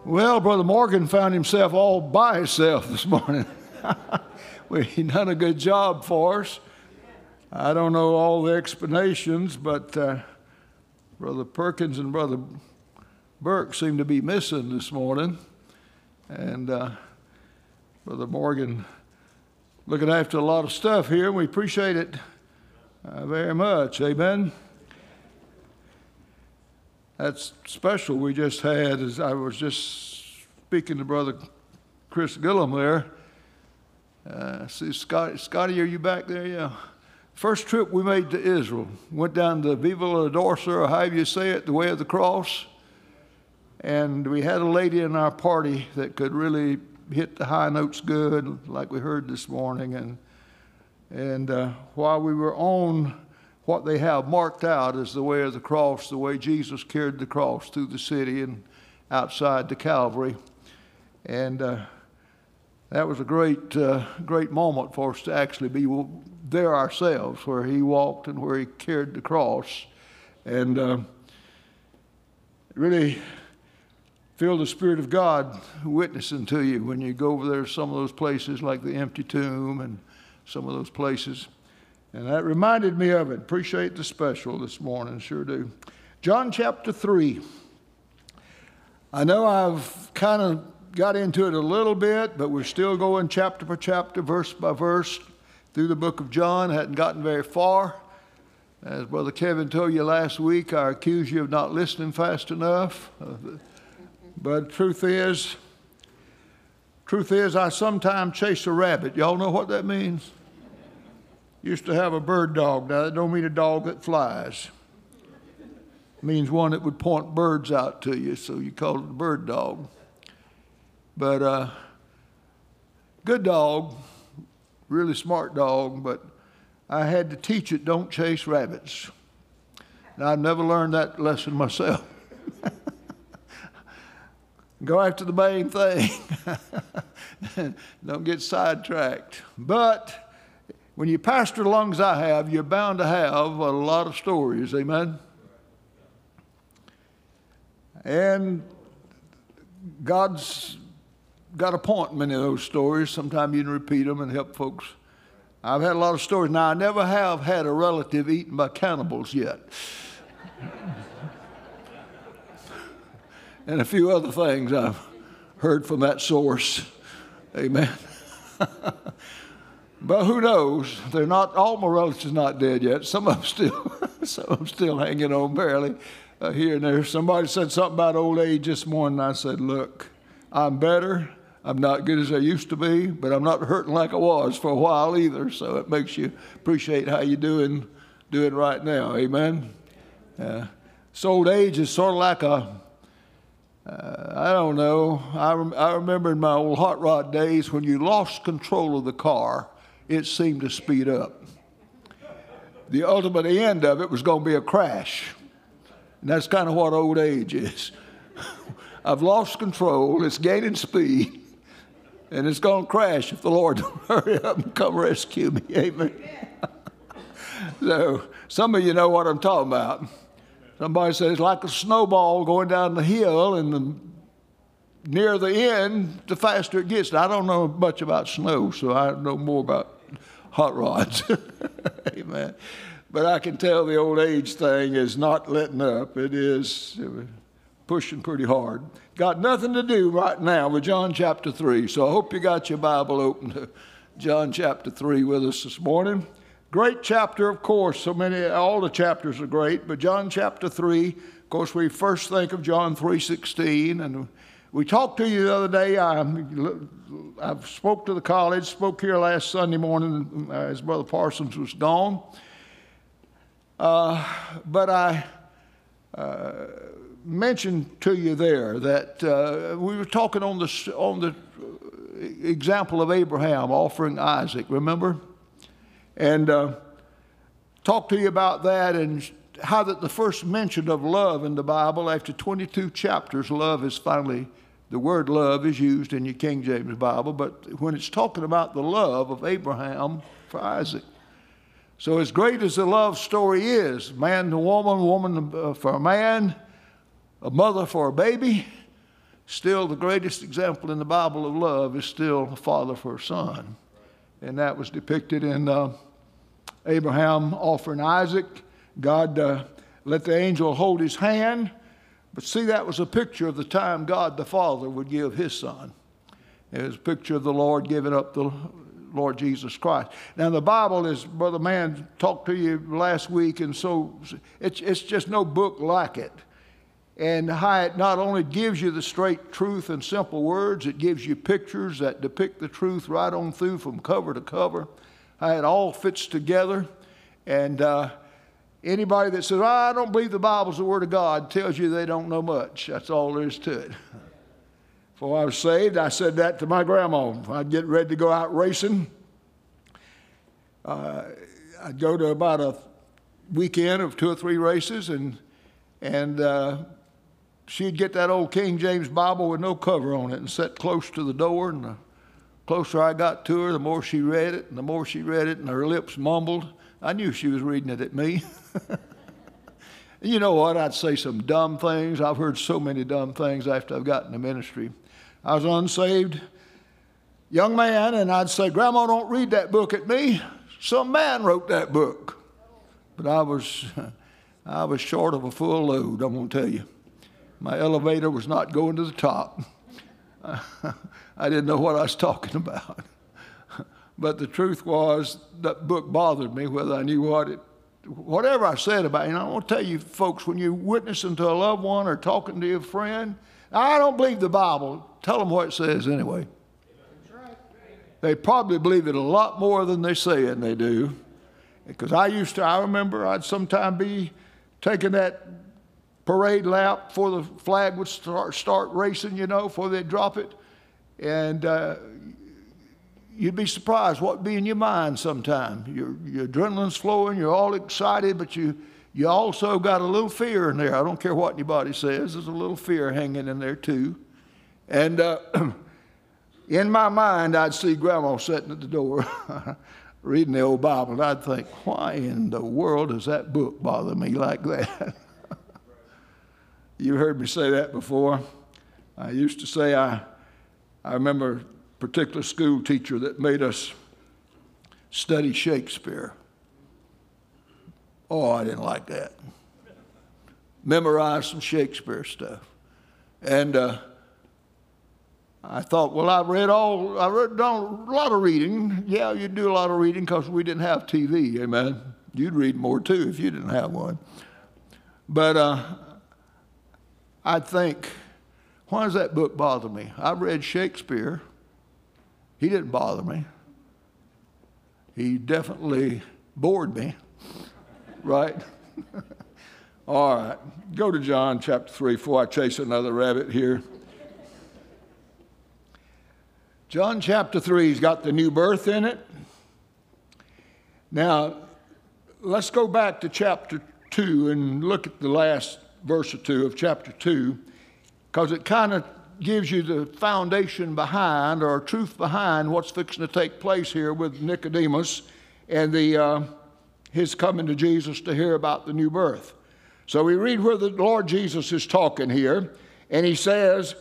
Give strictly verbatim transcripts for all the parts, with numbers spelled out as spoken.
Well, Brother Morgan found himself all by himself this morning. Well, he done a good job for us. I don't know all the explanations, but uh, Brother Perkins and Brother Burke seem to be missing this morning. And uh, Brother Morgan looking after a lot of stuff here, and we appreciate it uh, very much. Amen. That's special we just had, as I was just speaking to Brother Chris Gillum there. Uh, see, Scotty, Scotty, are you back there? Yeah. First trip we made to Israel. Went down to Viva la Dorsa, or however you say it, the Way of the Cross. And we had a lady in our party that could really hit the high notes good, like we heard this morning. And, and uh, while we were on what they have marked out as the way of the cross, the way Jesus carried the cross through the city and outside the Calvary. And uh, that was a great, uh, great moment for us to actually be there ourselves, where he walked and where he carried the cross. And uh, really feel the Spirit of God witnessing to you when you go over there to some of those places like the empty tomb and some of those places. And that reminded me of it. Appreciate the special this morning, sure do. John chapter three. I know I've kind of got into it a little bit, but we're still going chapter by chapter, verse by verse through the book of John. Hadn't gotten very far. As Brother Kevin told you last week, I accuse you of not listening fast enough. But truth is, truth is, I sometimes chase a rabbit. Y'all know what that means? Used to have a bird dog. Now, that don't mean a dog that flies. It means one that would point birds out to you, so you call it a bird dog. But uh, good dog, really smart dog, but I had to teach it, don't chase rabbits. And I never learned that lesson myself. Go after the main thing. Don't get sidetracked. But when you pastor as long as I have, you're bound to have a lot of stories, amen? And God's got a point in many of those stories. Sometimes you can repeat them and help folks. I've had a lot of stories. Now, I never have had a relative eaten by cannibals yet. And a few other things I've heard from that source, amen? But who knows? They're not, all my relatives not dead yet. Some of them still, some of them still hanging on barely uh, here and there. Somebody said something about old age this morning. I said, look, I'm better. I'm not good as I used to be, but I'm not hurting like I was for a while either. So it makes you appreciate how you're doing, doing right now. Amen. Uh, so old age is sort of like a, uh, I don't know. I, rem- I remember in my old hot rod days when you lost control of the car, it seemed to speed up. The ultimate end of it was going to be a crash. And that's kind of what old age is. I've lost control, it's gaining speed, and it's going to crash if the Lord don't hurry up and come rescue me. Amen. So some of you know what I'm talking about. Somebody says it's like a snowball going down the hill, and the near the end, the faster it gets. Now, I don't know much about snow, so I know more about hot rods. Amen. But I can tell the old age thing is not letting up. It is pushing pretty hard. Got nothing to do right now with John chapter three, so I hope you got your Bible open to John chapter three with us this morning. Great chapter, of course. So many, all the chapters are great, but John chapter three, of course, we first think of John three sixteen, and we talked to you the other day. I, I spoke to the college, spoke here last Sunday morning as Brother Parsons was gone. Uh, but I uh, mentioned to you there that uh, we were talking on the, on the example of Abraham offering Isaac, remember? And uh, talked to you about that and how that the first mention of love in the Bible, after twenty-two chapters, love is finally, the word love is used in your King James Bible, but when it's talking about the love of Abraham for Isaac. So as great as the love story is, man to woman, woman for a man, a mother for a baby, still the greatest example in the Bible of love is still a father for a son. And that was depicted in uh, Abraham offering Isaac. God uh, let the angel hold his hand. But see, that was a picture of the time God the Father would give his son. It was a picture of the Lord giving up the Lord Jesus Christ. Now, the Bible, as Brother Mann talked to you last week, and so it's, it's just no book like it. And how it not only gives you the straight truth in simple words, it gives you pictures that depict the truth right on through from cover to cover. How it all fits together. And uh, anybody that says, oh, I don't believe the Bible's the Word of God, tells you they don't know much. That's all there is to it. Before I was saved, I said that to my grandma. I'd get ready to go out racing. Uh, I'd go to about a weekend of two or three races, and and uh, she'd get that old King James Bible with no cover on it and sit close to the door. And the closer I got to her, the more she read it, and the more she read it, and her lips mumbled. I knew she was reading it at me. You know what? I'd say some dumb things. I've heard so many dumb things after I've gotten to ministry. I was an unsaved young man, and I'd say, Grandma, don't read that book at me. Some man wrote that book. But I was, I was short of a full load, I'm going to tell you. My elevator was not going to the top. I didn't know what I was talking about. But the truth was, that book bothered me, whether I knew what it, whatever I said about it. And I want to tell you, folks, when you're witnessing to a loved one or talking to a friend, I don't believe the Bible. Tell them what it says anyway. They probably believe it a lot more than they say and they do. Because I used to, I remember I'd sometime be taking that parade lap before the flag would start, start racing, you know, before they'd drop it. And uh, you'd be surprised what would be in your mind sometime. Your, your adrenaline's flowing, you're all excited, but you, you also got a little fear in there. I don't care what anybody says, there's a little fear hanging in there too. And uh, in my mind, I'd see Grandma sitting at the door reading the old Bible, and I'd think, why in the world does that book bother me like that? You heard me say that before. I used to say, I, I remember a particular school teacher that made us study Shakespeare. Oh, I didn't like that. Memorize some Shakespeare stuff. And uh, I thought, well, I read all, I read done a lot of reading. Yeah, you'd do a lot of reading because we didn't have T V, amen. You'd read more too if you didn't have one. But uh, I'd think, why does that book bother me? I read Shakespeare. He didn't bother me. He definitely bored me, right? All right, go to John chapter three before I chase another rabbit here. John chapter three's got the new birth in it. Now, let's go back to chapter two and look at the last verse or two of chapter two, because it kind of gives you the foundation behind, or truth behind, what's fixing to take place here with Nicodemus and the uh, his coming to Jesus to hear about the new birth. So we read where the Lord Jesus is talking here, and he says,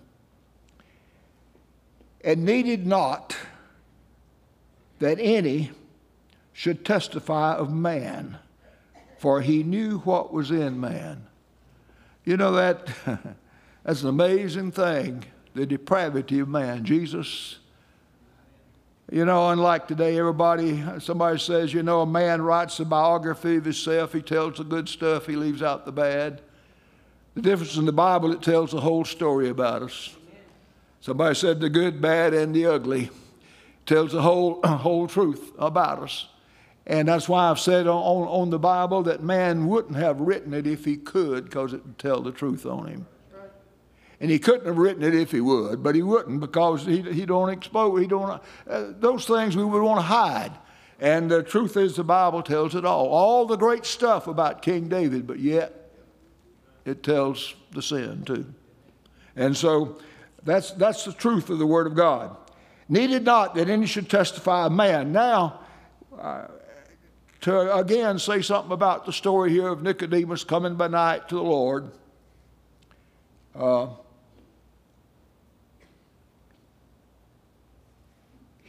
and needed not that any should testify of man, for he knew what was in man. You know, that that's an amazing thing, the depravity of man. Jesus, you know, unlike today, everybody, somebody says, you know, a man writes a biography of himself. He tells the good stuff, he leaves out the bad. The difference in the Bible, it tells the whole story about us. Somebody said the good, bad, and the ugly. It tells the whole, whole truth about us. And that's why I've said on, on the Bible that man wouldn't have written it if he could, because it would tell the truth on him. Right. And he couldn't have written it if he would, but he wouldn't, because he, he don't expose, he don't, uh, those things we would want to hide. And the truth is the Bible tells it all. All the great stuff about King David, but yet it tells the sin too. And so that's, that's the truth of the Word of God. Needed not that any should testify of man. Now, uh, to again say something about the story here of Nicodemus coming by night to the Lord. Uh,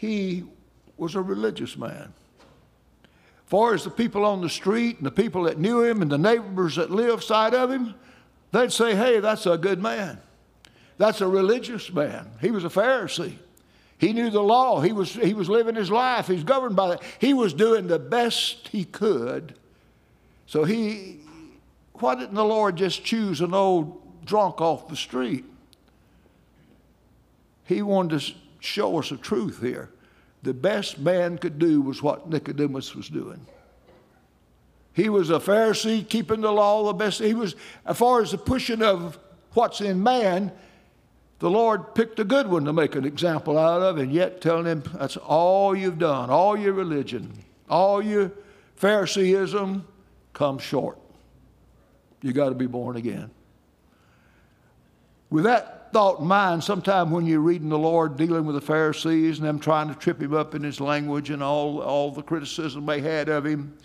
he was a religious man. As far as the people on the street and the people that knew him and the neighbors that lived side of him, they'd say, hey, that's a good man. That's a religious man. He was a Pharisee. He knew the law. He was, he was living his life. He was governed by that. He was doing the best he could. So he, why didn't the Lord just choose an old drunk off the street? He wanted to show us the truth here. The best man could do was what Nicodemus was doing. He was a Pharisee, keeping the law the best. He was, as far as the pushing of what's in man, the Lord picked a good one to make an example out of, and yet telling him, that's all you've done, all your religion, all your Phariseeism comes short. You got to be born again. With that thought in mind, sometime when you're reading the Lord dealing with the Pharisees and them trying to trip him up in his language and all, all the criticism they had of him,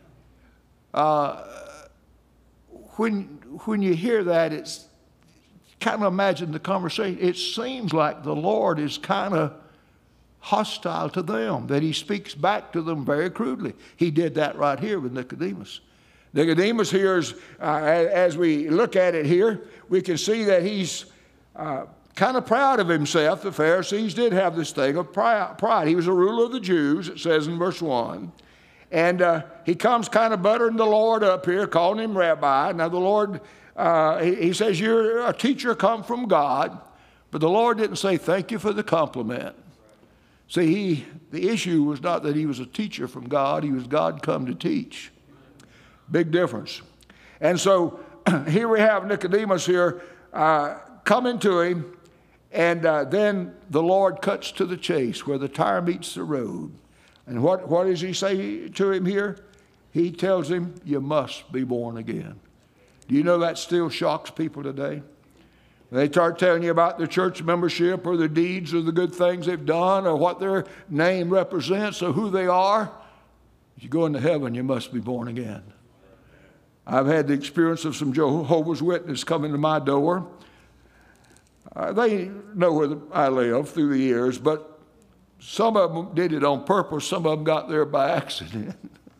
uh, when, when you hear that, it's kind of imagine the conversation. It seems like the Lord is kind of hostile to them, that he speaks back to them very crudely. He did that right here with Nicodemus. Nicodemus here is, uh, as we look at it here, we can see that he's uh, kind of proud of himself. The Pharisees did have this thing of pride. He was a ruler of the Jews, it says in verse one. And uh, he comes kind of buttering the Lord up here, calling him rabbi. Now the Lord, uh, he, he says, you're a teacher come from God. But the Lord didn't say, thank you for the compliment. See, he, the issue was not that he was a teacher from God. He was God come to teach. Big difference. And so here we have Nicodemus here uh, coming to him, and uh, then the Lord cuts to the chase where the tire meets the road. And what, what does he say to him here? He tells him, you must be born again. Do you know that still shocks people today? They start telling you about their church membership or their deeds or the good things they've done or what their name represents or who they are. If you go into heaven, you must be born again. I've had the experience of some Jehovah's Witnesses coming to my door. Uh, they know where the, I live through the years, but some of them did it on purpose. Some of them got there by accident.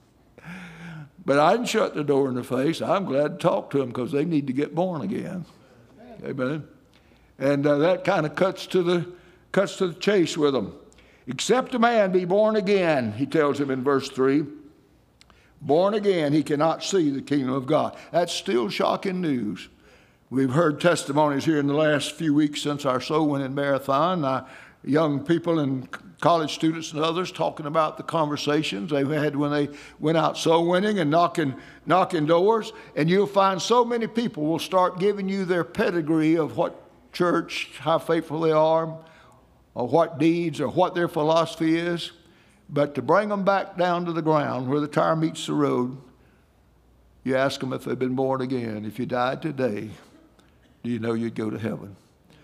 But I didn't shut the door in their face. I'm glad to talk to them because they need to get born again. Amen. And uh, that kind of cuts to the cuts to the chase with them. Except a man be born again, he tells him in verse three. Born again, he cannot see the kingdom of God. That's still shocking news. We've heard testimonies here in the last few weeks since our soul winning marathon. Uh, young people and college students and others talking about the conversations they had when they went out soul winning and knocking, knocking doors. And you'll find so many people will start giving you their pedigree of what church, how faithful they are, or what deeds, or what their philosophy is. But to bring them back down to the ground where the tire meets the road, you ask them if they've been born again. If you died today, do you know you'd go to heaven?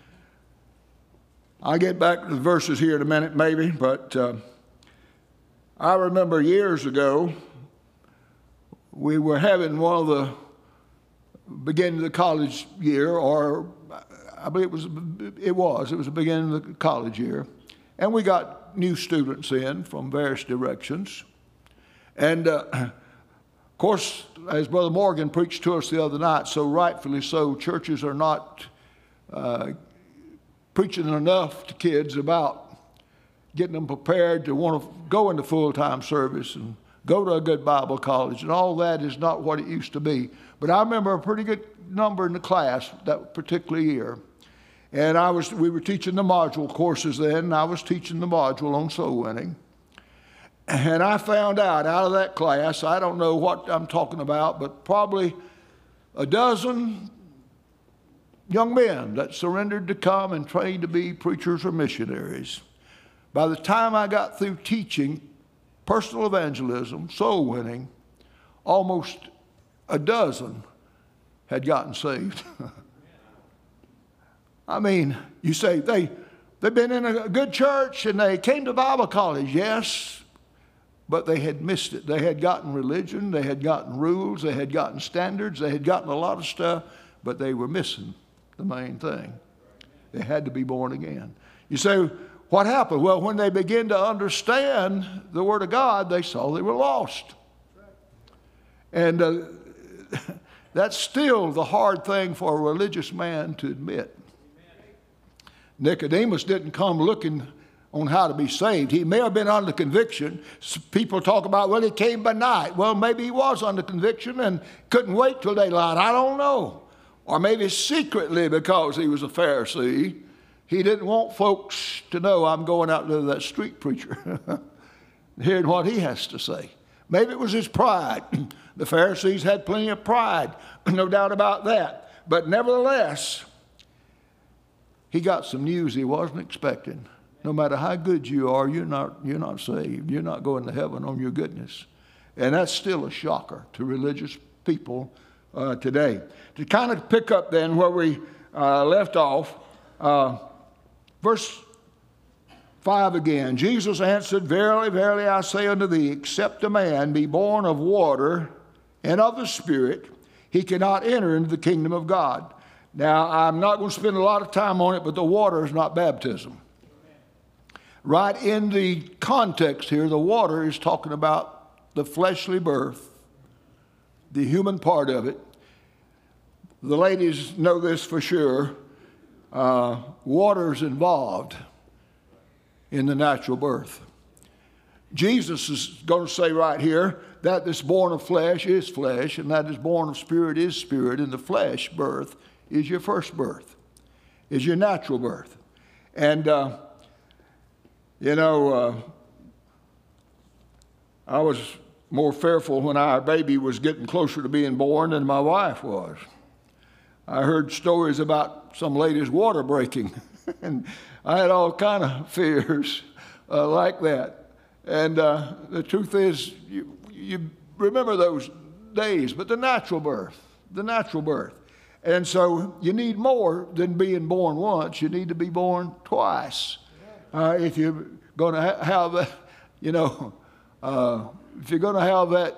I'll get back to the verses here in a minute maybe, but uh, I remember years ago, we were having one of the beginning of the college year, or I believe it was, it was, it was the beginning of the college year. And we got new students in from various directions. And uh, of course, as Brother Morgan preached to us the other night, so rightfully so, churches are not uh, preaching enough to kids about getting them prepared to want to go into full-time service and go to a good Bible college. And all that is not what it used to be. But I remember a pretty good number in the class that particular year. And I was, we were teaching the module courses then, and I was teaching the module on soul winning. And I found out out of that class, I don't know what I'm talking about, but probably a dozen young men that surrendered to come and train to be preachers or missionaries. By the time I got through teaching personal evangelism, soul winning, almost a dozen had gotten saved. I mean, you say they, they've been in a good church and they came to Bible college, yes, but they had missed it. They had gotten religion, they had gotten rules, they had gotten standards, they had gotten a lot of stuff, but they were missing the main thing. They had to be born again. You say, what happened? Well, when they began to understand the Word of God, they saw they were lost. And uh, that's still the hard thing for a religious man to admit. Nicodemus didn't come looking on how to be saved. He may have been under conviction. People talk about, well, he came by night. Well, maybe he was under conviction and couldn't wait till daylight. I don't know. Or maybe secretly, because he was a Pharisee, he didn't want folks to know, I'm going out to that street preacher, hearing what he has to say. Maybe it was his pride. The Pharisees had plenty of pride, no doubt about that. But nevertheless, he got some news he wasn't expecting. No matter how good you are, you're not, you're not saved. You're not going to heaven on your goodness. And that's still a shocker to religious people uh, today. To kind of pick up then where we uh, left off, uh, verse five again. Jesus answered, Verily, verily, I say unto thee, except a man be born of water and of the Spirit, he cannot enter into the kingdom of God. Now, I'm not going to spend a lot of time on it, but the water is not baptism. Right in the context here, the water is talking about the fleshly birth, the human part of it. The ladies know this for sure. Uh, water is involved in the natural birth. Jesus is going to say right here, that that's born of flesh is flesh, and that is born of spirit is spirit, and the flesh birth is your first birth, is your natural birth. And, uh, you know, uh, I was more fearful when our baby was getting closer to being born than my wife was. I heard stories about some lady's water breaking, and I had all kind of fears uh, like that. And uh, the truth is, you, you remember those days, but the natural birth, the natural birth. And so you need more than being born once. You need to be born twice. Uh, if you're going to ha- have that, you know, uh, if you're going to have that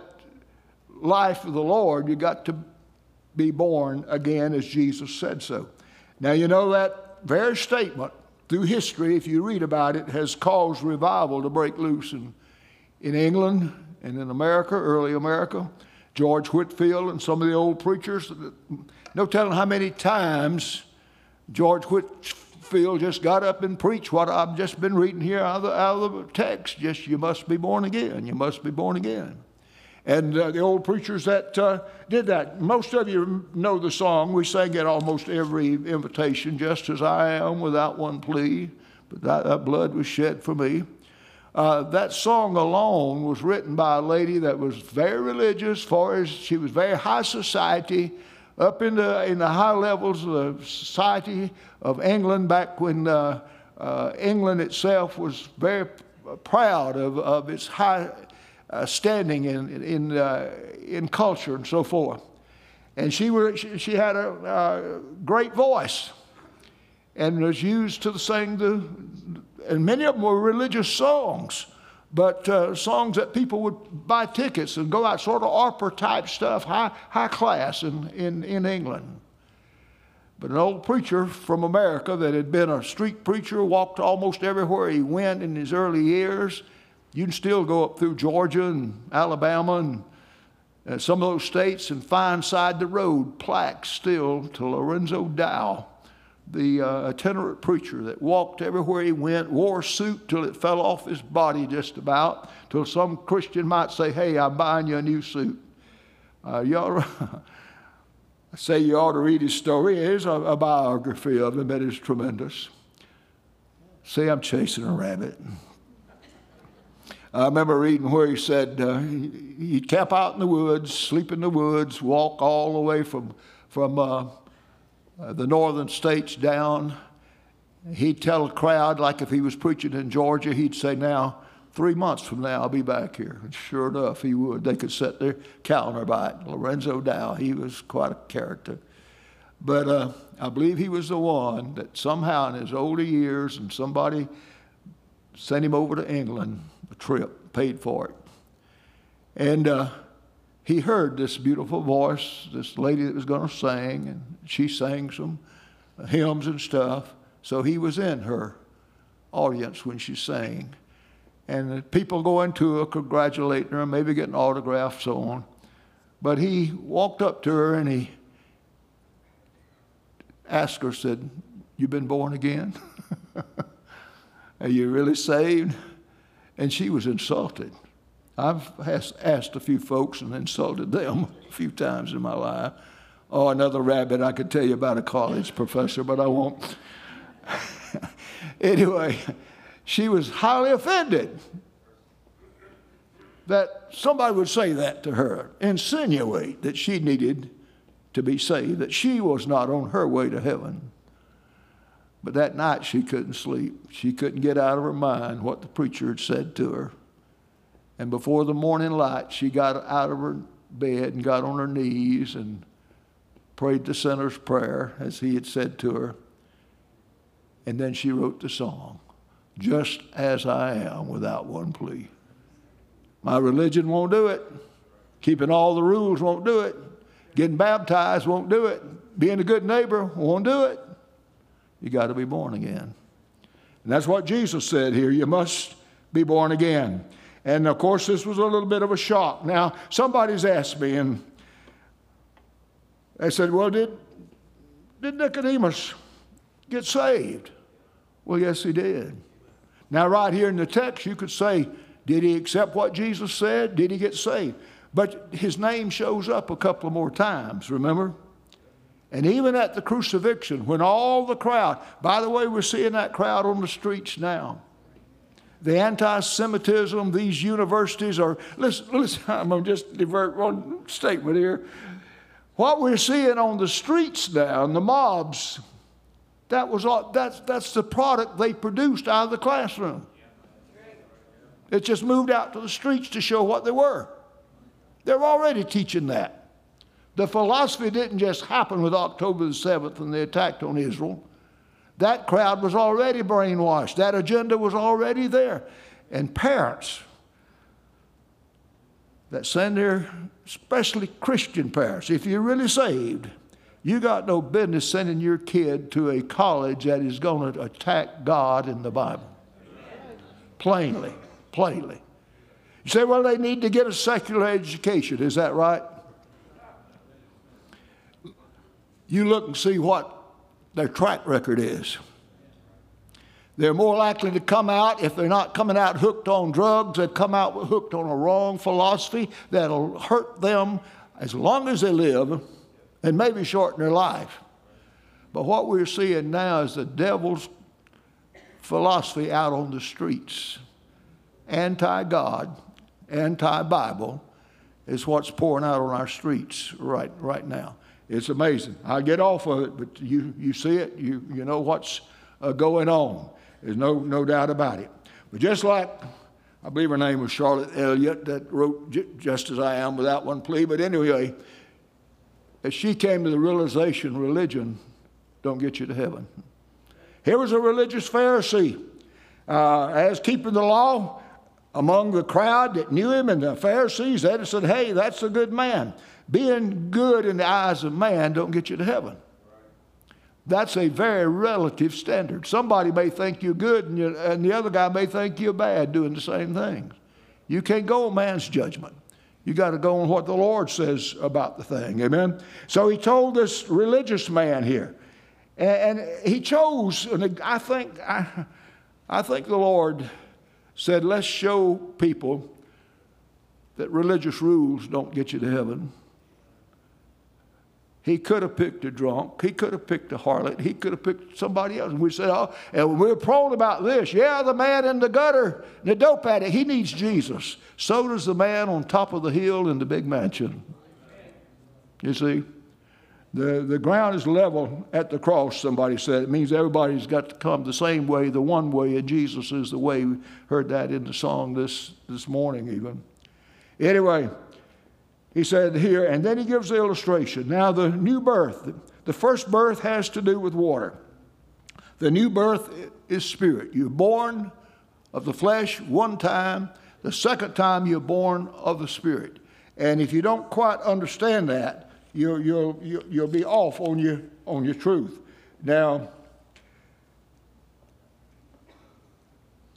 life of the Lord, you got to be born again as Jesus said so. Now, you know that very statement through history, if you read about it, has caused revival to break loose in, in England and in America, early America. George Whitefield and some of the old preachers, no telling how many times George Whitefield just got up and preached what I've just been reading here out of the, out of the text. Just, you must be born again. You must be born again. And uh, the old preachers that uh, did that. Most of you know the song. We sang it almost every invitation, just as I am without one plea, but that, that blood was shed for me. Uh, that song alone was written by a lady that was very religious, far as she was very high society, up in the, in the high levels of society of England back when uh, uh, England itself was very proud of, of its high uh, standing in, in, uh, in culture and so forth. And she, were, she, she had a uh, great voice and was used to sing the, and many of them were religious songs, but uh, songs that people would buy tickets and go out, sort of opera type stuff, high, high class in, in, in England. But an old preacher from America that had been a street preacher, walked almost everywhere he went in his early years. You can still go up through Georgia and Alabama and uh, some of those states and find side the road plaques still to Lorenzo Dow, the uh, itinerant preacher that walked everywhere he went, wore a suit till it fell off his body just about, till some Christian might say, hey, I'm buying you a new suit. Uh, you ought to, I say you ought to read his story. It is a, a biography of him. It is tremendous. See, I'm chasing a rabbit. I remember reading where he said uh, he, he'd camp out in the woods, sleep in the woods, walk all the way from, from uh, Uh, the northern states down. He'd tell a crowd, like if he was preaching in Georgia, he'd say, now, three months from now, I'll be back here. And sure enough, he would. They could set their calendar by it. Lorenzo Dow, he was quite a character. But uh, I believe he was the one that somehow in his older years, and somebody sent him over to England, a trip, paid for it. And uh, he heard this beautiful voice, this lady that was going to sing, and she sang some hymns and stuff. So he was in her audience when she sang. And the people going to her, congratulating her, maybe getting autographs, so on. But he walked up to her and he asked her, said, "You been born again? Are you really saved?" And she was insulted. I've asked a few folks and insulted them a few times in my life. Oh, another rabbit I could tell you about a college professor, but I won't. Anyway, she was highly offended that somebody would say that to her, insinuate that she needed to be saved, that she was not on her way to heaven. But that night she couldn't sleep. She couldn't get out of her mind what the preacher had said to her. And before the morning light, she got out of her bed and got on her knees and prayed the sinner's prayer as he had said to her. And then she wrote the song, "Just as I Am, Without One Plea." My religion won't do it. Keeping all the rules won't do it. Getting baptized won't do it. Being a good neighbor won't do it. You got to be born again. And that's what Jesus said here. You must be born again. And of course, this was a little bit of a shock. Now, somebody's asked me, and they said, well, did, did Nicodemus get saved? Well, yes, he did. Now, right here in the text, you could say, did he accept what Jesus said? Did he get saved? But his name shows up a couple more times, remember? And even at the crucifixion, when all the crowd, by the way, we're seeing that crowd on the streets now. The anti-Semitism, these universities are, listen, listen, I'm going to just divert one statement here. What we're seeing on the streets now, and the mobs, that was all, that's, that's the product they produced out of the classroom. It just moved out to the streets to show what they were. They're already teaching that. The philosophy didn't just happen with October the seventh and the attack on Israel. That crowd was already brainwashed. That agenda was already there. And parents that send their, especially Christian parents, if you're really saved, you got no business sending your kid to a college that is going to attack God and the Bible. Plainly, plainly. You say, well, they need to get a secular education. Is that right? You look and see what their track record is. They're more likely to come out, if they're not coming out hooked on drugs, they come out hooked on a wrong philosophy that'll hurt them as long as they live and maybe shorten their life. But what we're seeing now is the devil's philosophy out on the streets. Anti-God, anti-Bible is what's pouring out on our streets right, right now. It's amazing. I get off of it, but you, you see it, you, you know what's uh, going on. There's no, no doubt about it. But just like, I believe her name was Charlotte Elliott that wrote Just As I Am, Without One Plea. But anyway, as she came to the realization, religion don't get you to heaven. Here was a religious Pharisee, uh, as keeping the law among the crowd that knew him, and the Pharisees, they said, hey, that's a good man. Being good in the eyes of man don't get you to heaven. That's a very relative standard. Somebody may think you're good, and, you, and the other guy may think you're bad doing the same things. You can't go on man's judgment. You got to go on what the Lord says about the thing. Amen? So he told this religious man here, and, and he chose, and I think, I, I think the Lord said, let's show people that religious rules don't get you to heaven. He could have picked a drunk. He could have picked a harlot. He could have picked somebody else. And we said, oh, and we're prone about this. Yeah, the man in the gutter, the dope addict, he needs Jesus. So does the man on top of the hill in the big mansion. You see, the, the ground is level at the cross, somebody said. It means everybody's got to come the same way, the one way, and Jesus is the way. We heard that in the song this, this morning even. Anyway, he said here, and then he gives the illustration. Now, the new birth, the first birth has to do with water. The new birth is spirit. You're born of the flesh one time. The second time, you're born of the spirit. And if you don't quite understand that, you'll, you'll, you'll be off on your, on your truth. Now,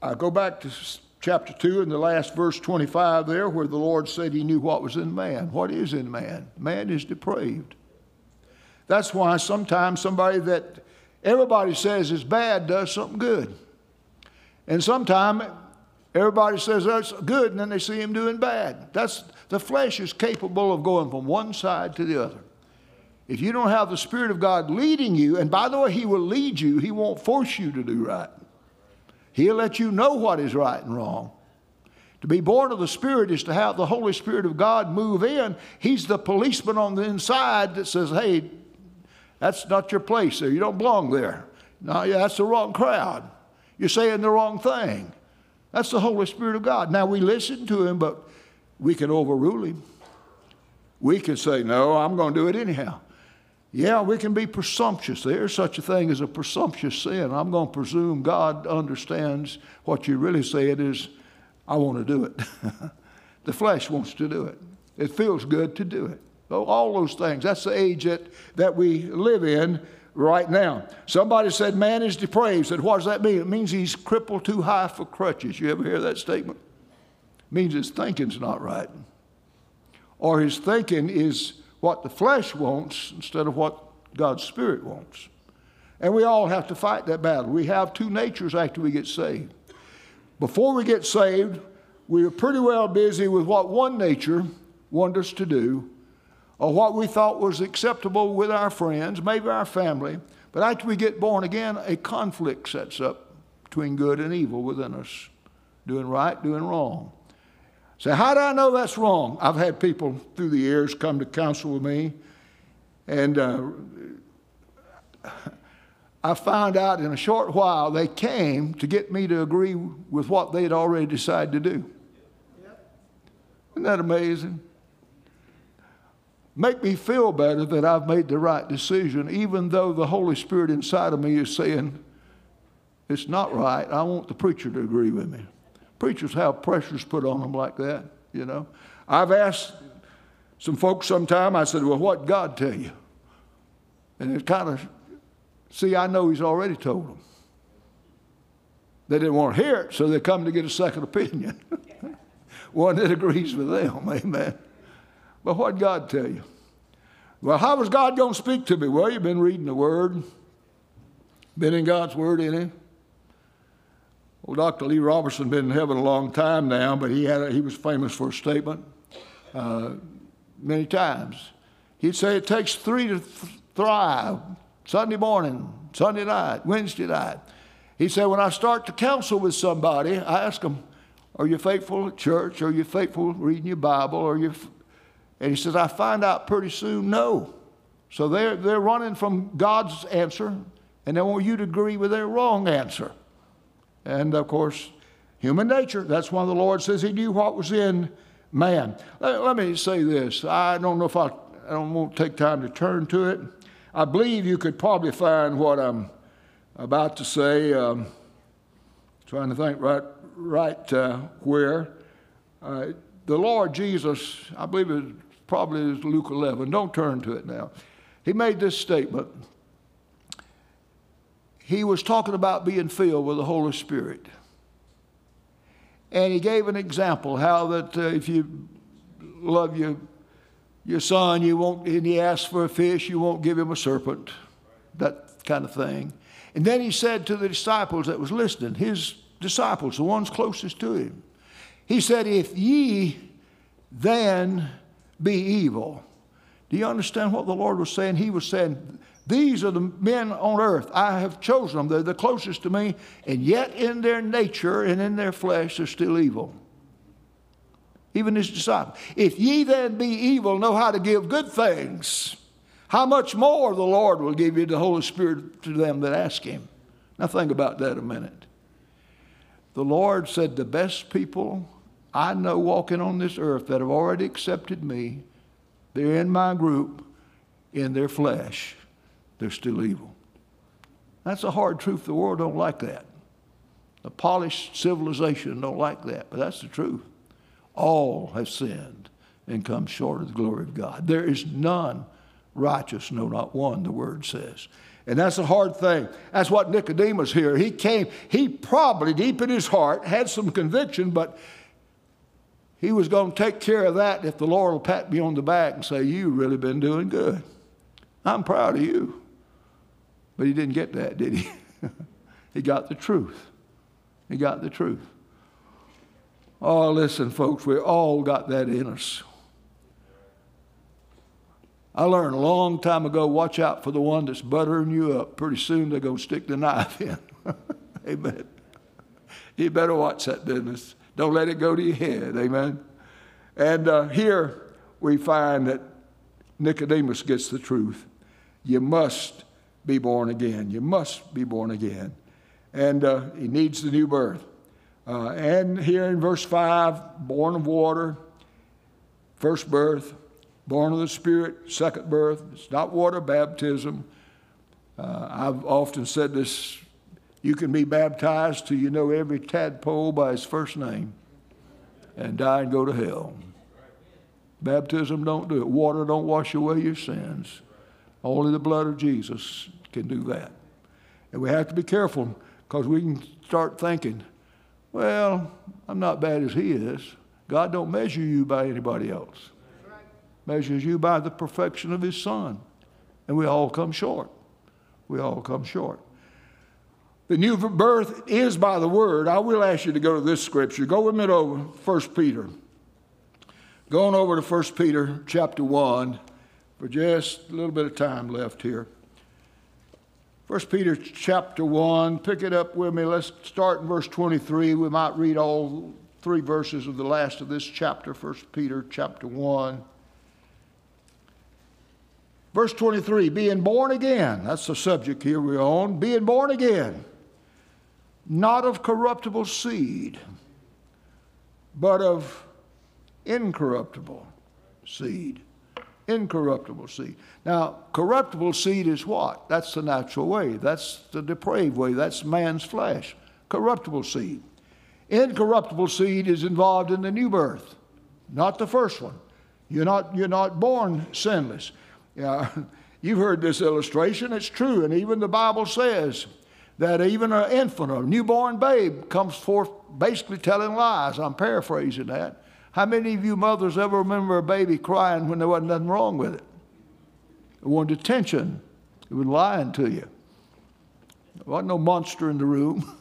I go back to chapter two in the last verse twenty-five there, where the Lord said he knew what was in man. What is in man? Man is depraved. That's why sometimes somebody that everybody says is bad does something good. And sometimes everybody says that's good, and then they see him doing bad. That's, the flesh is capable of going from one side to the other. If you don't have the Spirit of God leading you, and by the way, he will lead you, he won't force you to do right. He'll let you know what is right and wrong. To be born of the Spirit is to have the Holy Spirit of God move in. He's the policeman on the inside that says, hey, that's not your place there. You don't belong there. No, yeah, that's the wrong crowd. You're saying the wrong thing. That's the Holy Spirit of God. Now, we listen to him, but we can overrule him. We can say, no, I'm going to do it anyhow. Yeah, we can be presumptuous. There's such a thing as a presumptuous sin. I'm going to presume God understands what you really said is, I want to do it. The flesh wants to do it. It feels good to do it. So all those things. That's the age that, that we live in right now. Somebody said man is depraved. Said, what does that mean? It means he's crippled too high for crutches. You ever hear that statement? It means his thinking's not right. Or his thinking is what the flesh wants instead of what God's Spirit wants. And we all have to fight that battle. We have two natures after we get saved. Before we get saved, we were pretty well busy with what one nature wanted us to do, or what we thought was acceptable with our friends, maybe our family. But after we get born again, a conflict sets up between good and evil within us, doing right, doing wrong. So how do I know that's wrong? I've had people through the years come to counsel with me, and uh, I found out in a short while they came to get me to agree with what they'd already decided to do. Isn't that amazing? Make me feel better that I've made the right decision, even though the Holy Spirit inside of me is saying, it's not right. I want the preacher to agree with me. Preachers have pressures put on them like that, you know. I've asked some folks sometime, I said, well, what'd God tell you? And it kind of, see, I know he's already told them. They didn't want to hear it, so they come to get a second opinion. One that agrees with them, amen. But what'd God tell you? Well, how was God going to speak to me? Well, you've been reading the Word. Been in God's Word, ain't he? Well, Doctor Lee Robertson been in heaven a long time now, but he had a, he was famous for a statement uh, many times. He'd say it takes three to th- thrive. Sunday morning, Sunday night, Wednesday night. He said, when I start to counsel with somebody, I ask them, are you faithful at church? Are you faithful reading your Bible? Are you... F-? And he says, I find out pretty soon, no. So they're, they're running from God's answer, and they want you to agree with their wrong answer. And, of course, human nature. That's why the Lord says he knew what was in man. Let, let me say this. I don't know if I, I don't want to take time to turn to it. I believe you could probably find what I'm about to say. Um, trying to think right, right uh, where. Uh, the Lord Jesus, I believe it probably is Luke eleven. Don't turn to it now. He made this statement. He was talking about being filled with the Holy Spirit. And he gave an example how that uh, if you love your, your son, you won't, and he asks for a fish, you won't give him a serpent, that kind of thing. And then he said to the disciples that was listening, his disciples, the ones closest to him, he said, if ye then be evil. Do you understand what the Lord was saying? He was saying, these are the men on earth. I have chosen them. They're the closest to me. And yet in their nature and in their flesh, they're still evil. Even his disciples. If ye then be evil, know how to give good things, how much more the Lord will give you the Holy Spirit to them that ask him. Now think about that a minute. The Lord said, the best people I know walking on this earth that have already accepted me, they're in my group, in their flesh, they're still evil. That's a hard truth. The world don't like that. The polished civilization don't like that, but that's the truth. All have sinned and come short of the glory of God. There is none righteous, no, not one, the word says. And that's a hard thing. That's what Nicodemus here, he came, he probably deep in his heart had some conviction, but he was going to take care of that if the Lord will pat me on the back and say, you've really been doing good. I'm proud of you. But he didn't get that, did he? He got the truth. He got the truth. Oh, listen, folks, we all got that in us. I learned a long time ago, watch out for the one that's buttering you up. Pretty soon they're going to stick the knife in. Amen. You better watch that business. Don't let it go to your head. Amen. And uh, here we find that Nicodemus gets the truth. You must be born again. You must be born again. And uh, he needs the new birth. Uh, and here in verse five, born of water, first birth, born of the Spirit, second birth. It's not water baptism. Uh, I've often said this, you can be baptized till you know every tadpole by his first name and die and go to hell. Baptism don't do it. Water don't wash away your sins. Only the blood of Jesus can do that. And we have to be careful because we can start thinking, well, I'm not bad as he is. God don't measure you by anybody else. Measures you by the perfection of his Son. And we all come short. We all come short. The new birth is by the word. I will ask you to go to this scripture. Go with me to First Peter. Going over to First Peter chapter one for just a little bit of time left here. First Peter chapter one, pick it up with me. Let's start in verse twenty-three. We might read all three verses of the last of this chapter, First Peter chapter one. Verse twenty-three, being born again. That's the subject here we're on. Being born again, not of corruptible seed, but of incorruptible seed. Incorruptible seed. Now, corruptible seed is what? That's the natural way. That's the depraved way. That's man's flesh. Corruptible seed. Incorruptible seed is involved in the new birth, not the first one. You're not, you're not born sinless. Yeah, you've heard this illustration. It's true. And even the Bible says that even an infant, a newborn babe, comes forth basically telling lies. I'm paraphrasing that. How many of you mothers ever remember a baby crying when there wasn't nothing wrong with it? It wanted attention. It was lying to you. There wasn't no monster in the room.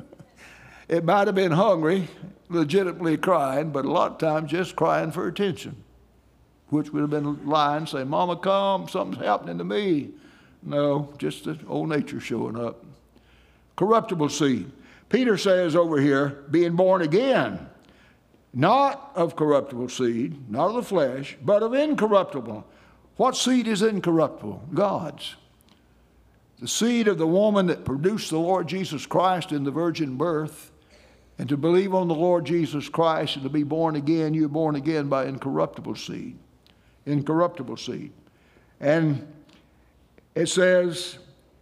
It might have been hungry, legitimately crying, but a lot of times just crying for attention, which would have been lying, saying, Mama, come, something's happening to me. No, just the old nature showing up. Corruptible seed. Peter says over here, being born again, not of corruptible seed, not of the flesh, but of incorruptible. What seed is incorruptible? God's. The seed of the woman that produced the Lord Jesus Christ in the virgin birth. And to believe on the Lord Jesus Christ and to be born again, you're born again by incorruptible seed. Incorruptible seed. And it says,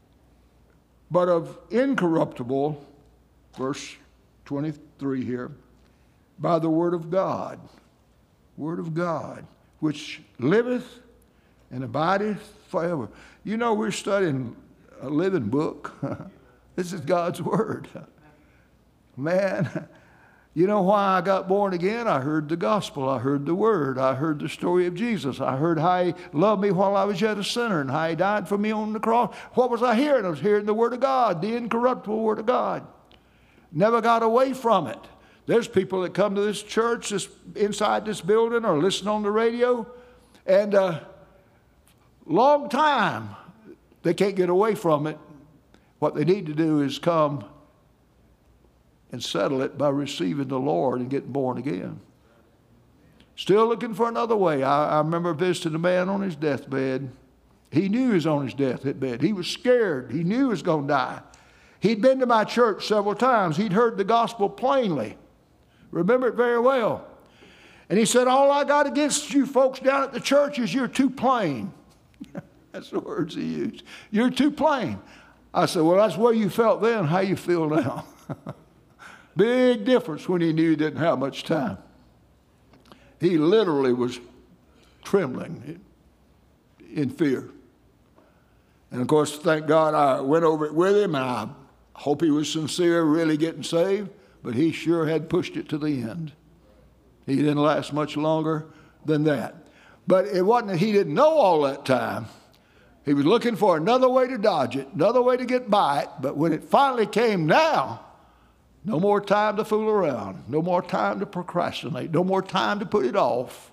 but of incorruptible, verse twenty-three here, by the word of God, word of God, which liveth and abideth forever. You know, we're studying a living book. This is God's word. Man, you know why I got born again? I heard the gospel. I heard the word. I heard the story of Jesus. I heard how he loved me while I was yet a sinner and how he died for me on the cross. What was I hearing? I was hearing the word of God, the incorruptible word of God. Never got away from it. There's people that come to this church, this, inside this building, or listen on the radio, and uh, long time they can't get away from it. What they need to do is come and settle it by receiving the Lord and getting born again. Still looking for another way. I, I remember visiting a man on his deathbed. He knew he was on his deathbed. He was scared. He knew he was going to die. He'd been to my church several times. He'd heard the gospel plainly. Remember it very well. And he said, all I got against you folks down at the church is you're too plain. That's the words he used. You're too plain. I said, well, that's the way you felt then. How you feel now? Big difference when he knew he didn't have much time. He literally was trembling. in fear. And of course, thank God I went over it with him, and I hope he was sincere, really getting saved, but he sure had pushed it to the end. He didn't last much longer than that. But it wasn't that he didn't know all that time. He was looking for another way to dodge it, another way to get by it. But when it finally came now, no more time to fool around, no more time to procrastinate, no more time to put it off.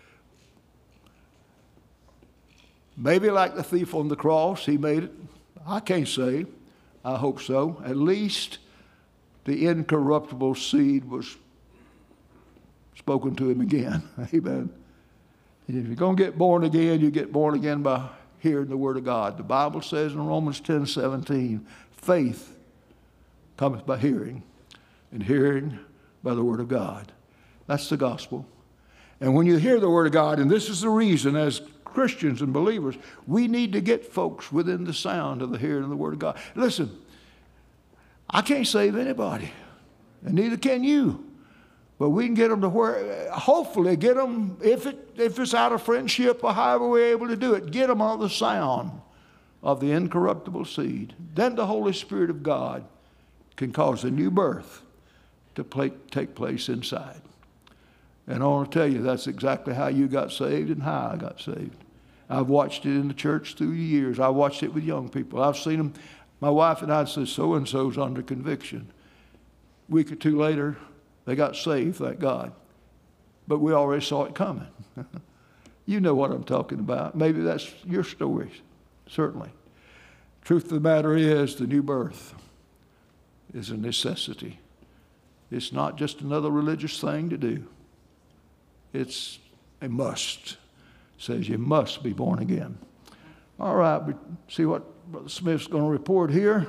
Maybe like the thief on the cross, he made it. I can't say. I hope so. At least the incorruptible seed was spoken to him again. Amen. And if you're going to get born again, you get born again by hearing the word of God. The Bible says in Romans ten seventeen, faith cometh by hearing, and hearing by the word of God. That's the gospel. And when you hear the word of God, and this is the reason as Christians and believers, we need to get folks within the sound of the hearing of the word of God. Listen, I can't save anybody, and neither can you. But we can get them to where, hopefully get them, if, it, if it's out of friendship or however we're able to do it, get them on the sound of the incorruptible seed. Then the Holy Spirit of God can cause a new birth to play, take place inside. And I want to tell you, that's exactly how you got saved and how I got saved. I've watched it in the church through the years. I watched it with young people. I've seen them. My wife and I said, so-and-so's under conviction. A week or two later, they got saved, thank God. But we already saw it coming. You know what I'm talking about. Maybe that's your story, certainly. Truth of the matter is, the new birth is a necessity. It's not just another religious thing to do. It's a must. It says you must be born again. All right, we see what Brother Smith's going to report here.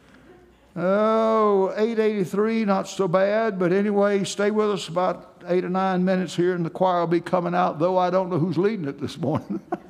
Oh, eight eighty-three, not so bad, but anyway, stay with us about eight or nine minutes here, and the choir will be coming out, though I don't know who's leading it this morning.